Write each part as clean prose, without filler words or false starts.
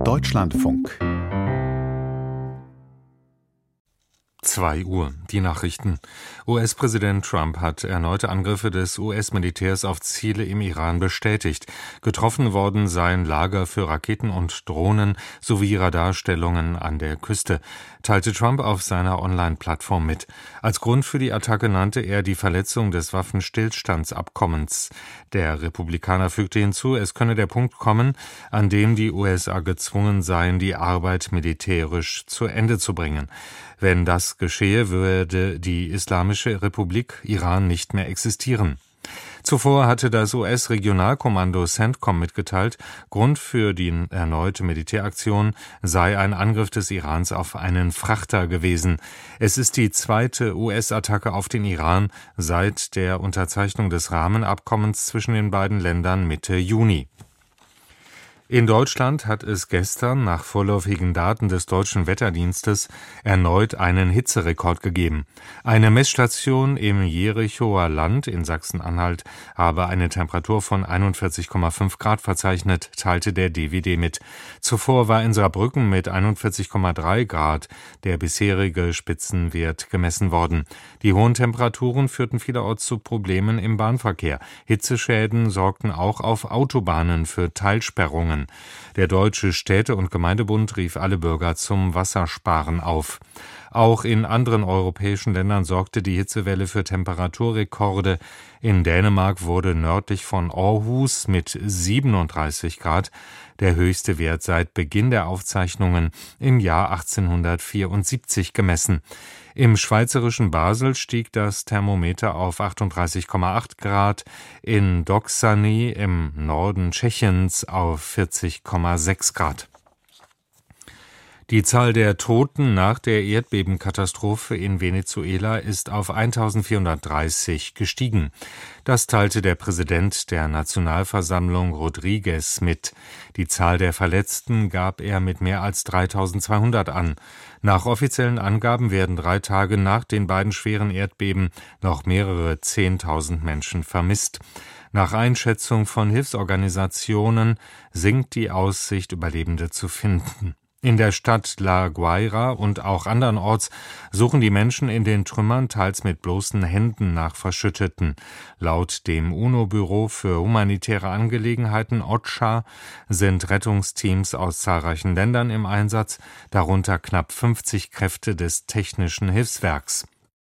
Deutschlandfunk 2 Uhr. Die Nachrichten. US-Präsident Trump hat erneute Angriffe des US-Militärs auf Ziele im Iran bestätigt. Getroffen worden seien Lager für Raketen und Drohnen sowie Radarstellungen an der Küste, teilte Trump auf seiner Online-Plattform mit. Als Grund für die Attacke nannte er die Verletzung des Waffenstillstandsabkommens. Der Republikaner fügte hinzu, es könne der Punkt kommen, an dem die USA gezwungen seien, die Arbeit militärisch zu Ende zu bringen. Wenn das geschehe, würde die Islamische Republik Iran nicht mehr existieren. Zuvor hatte das US-Regionalkommando CENTCOM mitgeteilt, Grund für die erneute Militäraktion sei ein Angriff des Irans auf einen Frachter gewesen. Es ist die zweite US-Attacke auf den Iran seit der Unterzeichnung des Rahmenabkommens zwischen den beiden Ländern Mitte Juni. In Deutschland hat es gestern nach vorläufigen Daten des Deutschen Wetterdienstes erneut einen Hitzerekord gegeben. Eine Messstation im Jerichoer Land in Sachsen-Anhalt habe eine Temperatur von 41,5 Grad verzeichnet, teilte der DWD mit. Zuvor war in Saarbrücken mit 41,3 Grad der bisherige Spitzenwert gemessen worden. Die hohen Temperaturen führten vielerorts zu Problemen im Bahnverkehr. Hitzeschäden sorgten auch auf Autobahnen für Teilsperrungen. Der Deutsche Städte- und Gemeindebund rief alle Bürger zum Wassersparen auf. Auch in anderen europäischen Ländern sorgte die Hitzewelle für Temperaturrekorde. In Dänemark wurde nördlich von Aarhus mit 37 Grad der höchste Wert seit Beginn der Aufzeichnungen im Jahr 1874 gemessen. Im schweizerischen Basel stieg das Thermometer auf 38,8 Grad, in Doksany im Norden Tschechiens auf 40,6 Grad. Die Zahl der Toten nach der Erdbebenkatastrophe in Venezuela ist auf 1430 gestiegen. Das teilte der Präsident der Nationalversammlung Rodriguez mit. Die Zahl der Verletzten gab er mit mehr als 3200 an. Nach offiziellen Angaben werden 3 Tage nach den beiden schweren Erdbeben noch mehrere 10.000 Menschen vermisst. Nach Einschätzung von Hilfsorganisationen sinkt die Aussicht, Überlebende zu finden. In der Stadt La Guaira und auch andernorts suchen die Menschen in den Trümmern teils mit bloßen Händen nach Verschütteten. Laut dem UNO-Büro für humanitäre Angelegenheiten OCHA sind Rettungsteams aus zahlreichen Ländern im Einsatz, darunter knapp 50 Kräfte des Technischen Hilfswerks.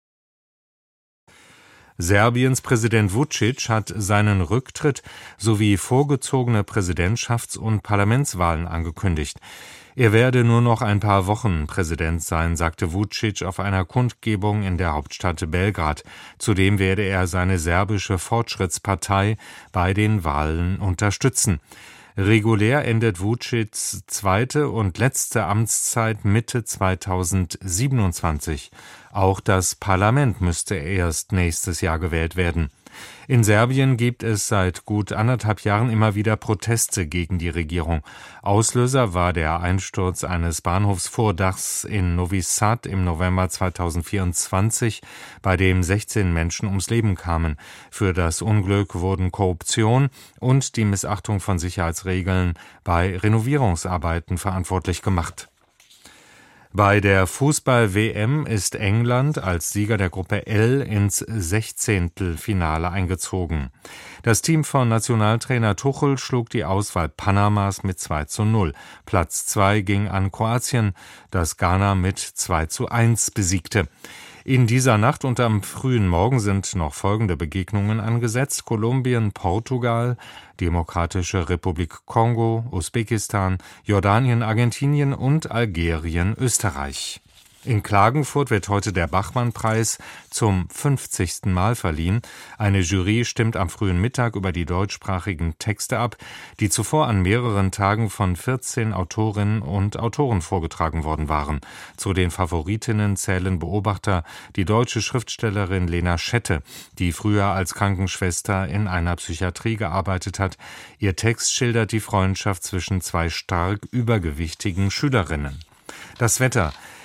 Serbiens Präsident Vučić hat seinen Rücktritt sowie vorgezogene Präsidentschafts- und Parlamentswahlen angekündigt. Er werde nur noch ein paar Wochen Präsident sein, sagte Vučić auf einer Kundgebung in der Hauptstadt Belgrad. Zudem werde er seine serbische Fortschrittspartei bei den Wahlen unterstützen. Regulär endet Vučićs zweite und letzte Amtszeit Mitte 2027. Auch das Parlament müsste erst nächstes Jahr gewählt werden. In Serbien gibt es seit gut 1,5 Jahren immer wieder Proteste gegen die Regierung. Auslöser war der Einsturz eines Bahnhofsvordachs in Novi Sad im November 2024, bei dem 16 Menschen ums Leben kamen. Für das Unglück wurden Korruption und die Missachtung von Sicherheitsregeln bei Renovierungsarbeiten verantwortlich gemacht. Bei der Fußball-WM ist England als Sieger der Gruppe L ins 16. eingezogen. Das Team von Nationaltrainer Tuchel schlug die Auswahl Panamas mit 2:0. Platz 2 ging an Kroatien, das Ghana mit 2:1 besiegte. In dieser Nacht und am frühen Morgen sind noch folgende Begegnungen angesetzt: Kolumbien, Portugal, Demokratische Republik Kongo, Usbekistan, Jordanien, Argentinien und Algerien, Österreich. In Klagenfurt wird heute der Bachmann-Preis zum 50. Mal verliehen. Eine Jury stimmt am frühen Mittag über die deutschsprachigen Texte ab, die zuvor an mehreren Tagen von 14 Autorinnen und Autoren vorgetragen worden waren. Zu den Favoritinnen zählen Beobachter die deutsche Schriftstellerin Lena Schette, die früher als Krankenschwester in einer Psychiatrie gearbeitet hat. Ihr Text schildert die Freundschaft zwischen 2 stark übergewichtigen Schülerinnen. Das Wetter.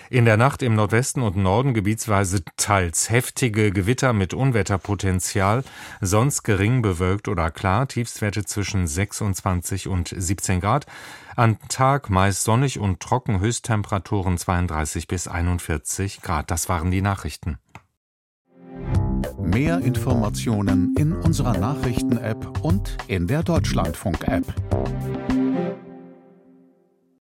In der Nacht im Nordwesten und Norden gebietsweise teils heftige Gewitter mit Unwetterpotenzial, sonst gering bewölkt oder klar, Tiefstwerte zwischen 26 und 17 Grad. Am Tag meist sonnig und trocken, Höchsttemperaturen 32 bis 41 Grad. Das waren die Nachrichten. Mehr Informationen in unserer Nachrichten-App und in der Deutschlandfunk-App.